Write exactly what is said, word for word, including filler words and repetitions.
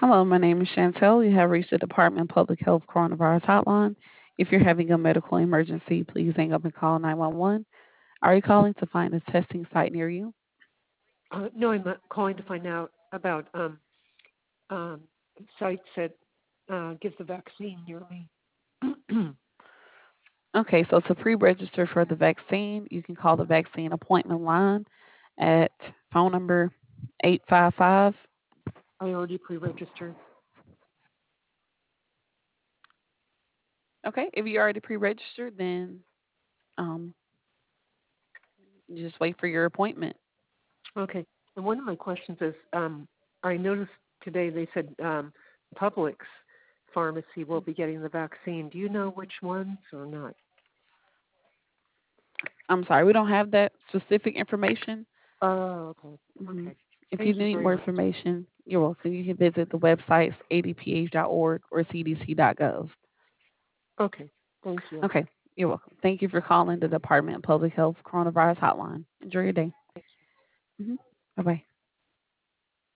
Hello, my name is Chantel. You have reached the Department of Public Health Coronavirus Hotline. If you're having a medical emergency, please hang up and call nine one one. Are you calling to find a testing site near you? Uh, no, I'm uh, calling to find out about um, um, sites that uh, give the vaccine near me. Okay, so to pre register for the vaccine, you can call the vaccine appointment line at phone number eight five five. I already pre-registered. Okay, if you already pre registered, then um, you just wait for your appointment. Okay. And one of my questions is, um, I noticed today they said um, Publix pharmacy will be getting the vaccine. Do you know which ones or not? I'm sorry, we don't have that specific information. Oh, okay. hmm Okay. If you Thank you need very more much. information, you're welcome. You can visit the websites a d p h dot org or c d c dot gov. Okay. Thank you. Okay, you're welcome. Thank you for calling the Department of Public Health Coronavirus Hotline. Enjoy your day. hmm Bye bye.